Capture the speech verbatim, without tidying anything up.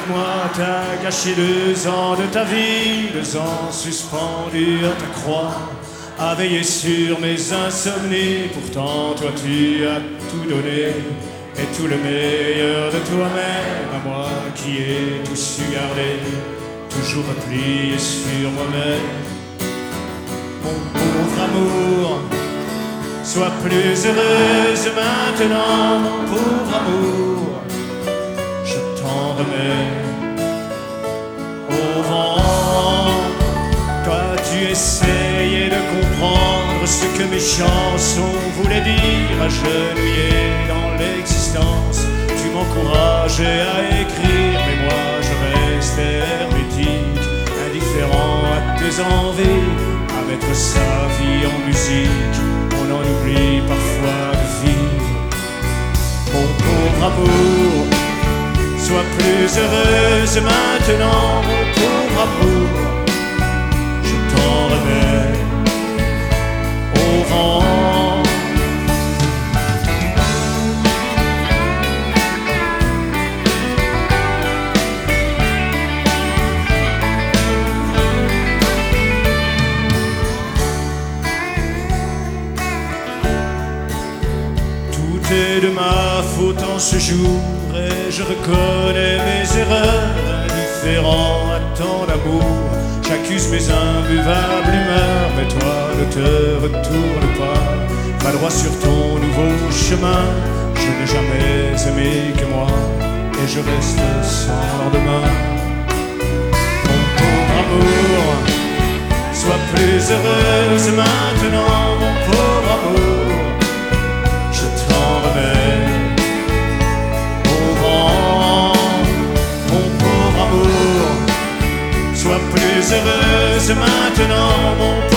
avec moi, t'as gâché deux ans de ta vie, deux ans suspendus à ta croix, à veiller sur mes insomnies. Pourtant, toi, tu as tout donné, et tout le meilleur de toi-même, à moi qui ai tout su garder, toujours replié sur moi-même. Mon pauvre amour, sois plus heureuse maintenant, mon pauvre amour, je t'en remets au vent. Toi, tu essayais de comprendre ce que mes chansons voulaient dire, agenouillé dans l'existence. Tu m'encourageais à écrire, mais moi je restais hermétique, indifférent à tes envies, à mettre sa vie en musique. On en oublie parfois de vivre. Mon pauvre amour, sois plus heureuse maintenant, mon pauvre amour, je t'en remets au vent. De ma faute en ce jour, et je reconnais mes erreurs, indifférent à tant d'amour. J'accuse mes imbuvables humeurs, mais toi ne te retourne pas, va droit sur ton nouveau chemin. Je n'ai jamais aimé que moi, et je reste sans lendemain. Mon pauvre amour, sois plus heureuse maintenant, mon pauvre amour, au vent. Mon pauvre amour, sois plus heureuse maintenant, mon